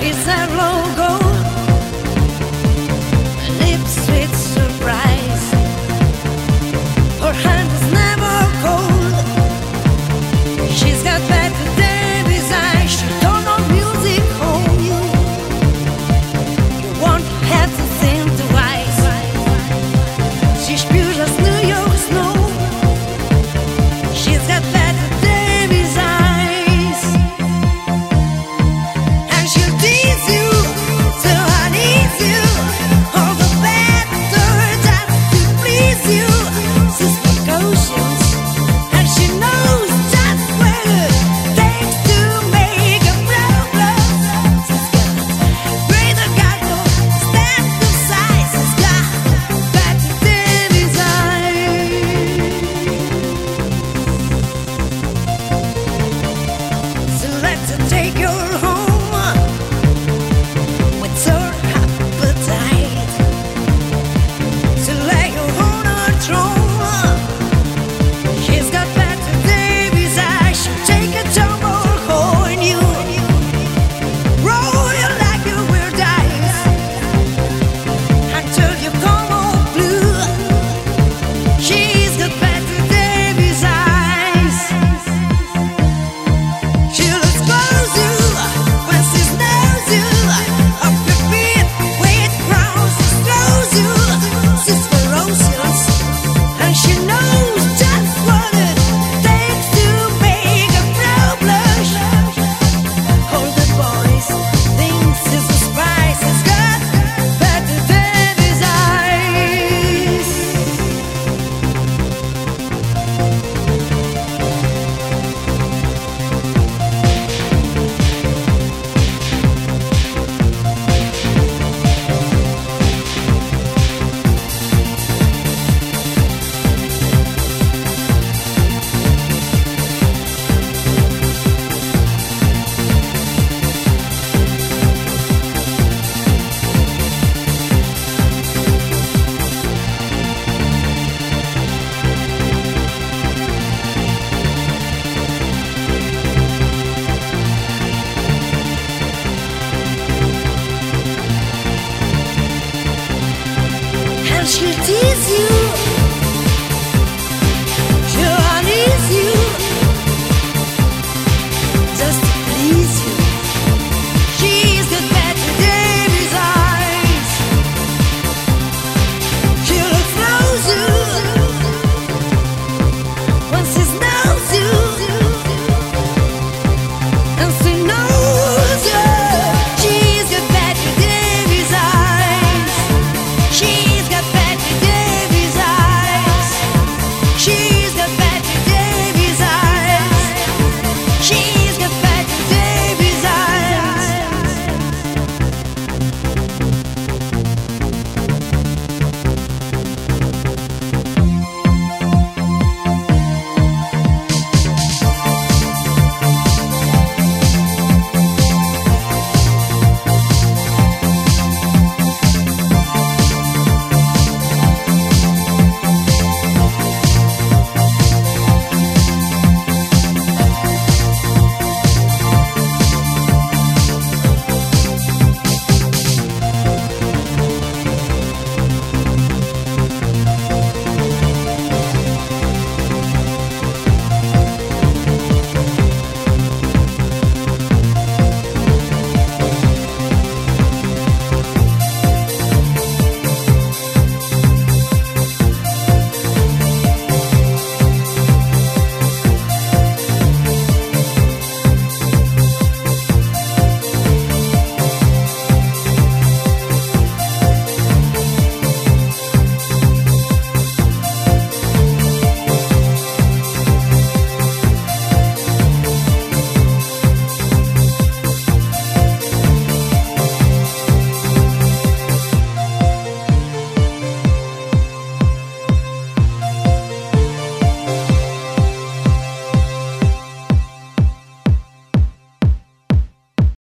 is her logo. Lips with surprise. Her hand is never cold. She's got better Davy's eyes. She don't know music on you. You won't have to think twice. She's pure as New York snow. She's got better Davy's eyes. And she'll tease you so unease you. All the better just to please you. She's precocious and she knows just where it takes to make a problem. She's got greater cargo, stand to size. She's got better Davy's eyes. So let's take her home with her appetite. So lay her on her throne. She's got better Davy's eyes. She'll take a tumble on you. Roll you like you will dice until you come all blue. She's got better Davy's eyes. She'll expose you when she snows you. Up your feet with crowns, she throws you. She's ferocious and she knows just what it takes to make a pro blush. All the boys think she's a spice. She's got better Davy's eyes. And she'll tease you